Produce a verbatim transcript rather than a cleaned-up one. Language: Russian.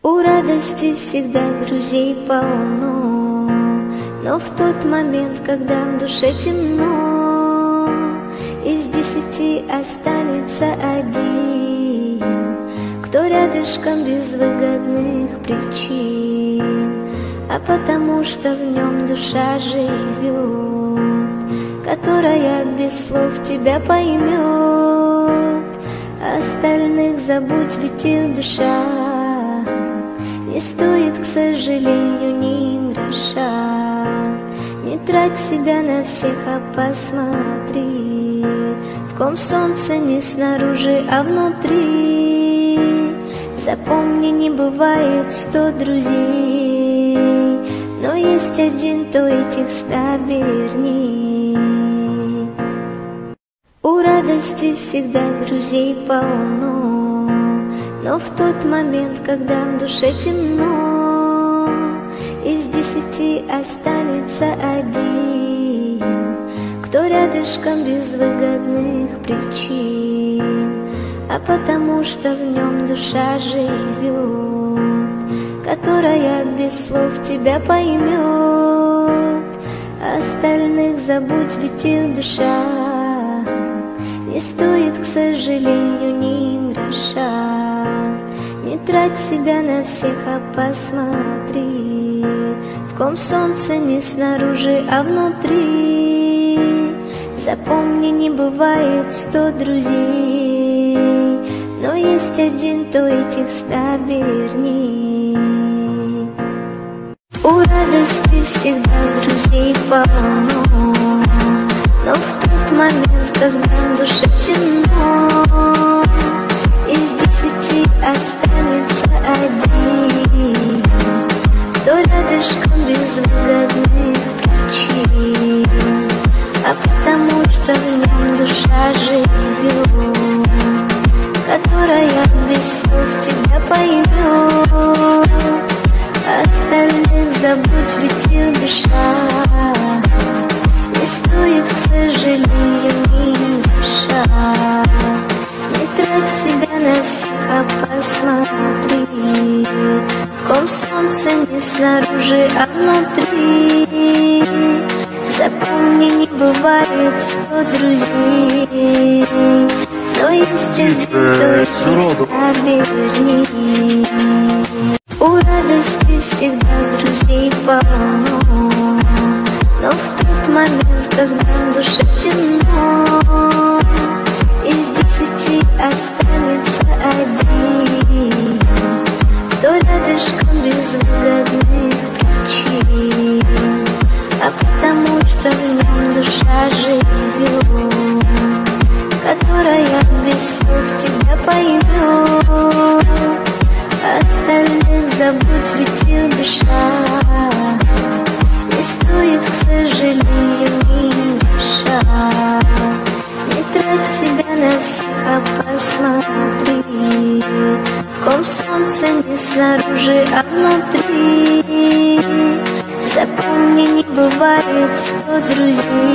У радости всегда друзей полно, но в тот момент, когда в душе темно, из десяти останется один, кто рядышком без выгодных причин, а потому что в нем душа живет, которая без слов тебя поймет. Остальных забудь, ведь их душа не стоит, к сожалению, ни гроша. Не трать себя на всех, а посмотри, в ком солнце не снаружи, а внутри. Запомни, не бывает сто друзей, но есть один, то этих ста верней. У радости всегда друзей полно, но в тот момент, когда в душе темно, из десяти останется один, кто рядышком без выгодных причин, а потому что в нем душа живет, которая без слов тебя поймет. Остальных забудь, ведь их душа не стоит, к сожалению, ни гроша. Не трать себя на всех, а посмотри, в ком солнце не снаружи, а внутри. Запомни, не бывает сто друзей, но есть один, то этих ста верней. У радости всегда друзей полно, но в тот момент, когда в душе темно, из десяти останется один, кто рядышком без выгодных причин, а потому что в нем душа живет, которая без слов тебя поймет. Остальных забудь, ведь их душа не стоит, к сожалению, ни гроша. Не трать себя на всех, а посмотри, в ком солнце не снаружи, а внутри. Запомни, не бывает сто друзей, но есть один, то этих ста верней. У радости всегда друзей полно, но в тот момент, когда в душе темно, из десяти останется один, кто рядышком без выгодных причин, а потому что в нем душа живет, которая без слов тебя поймет. Остальных забудь, ведь их душа не стоит, к сожалению, ни гроша. Не трать себя на всех, а посмотри, в ком солнце не снаружи, а внутри. Запомни, не бывает сто друзей,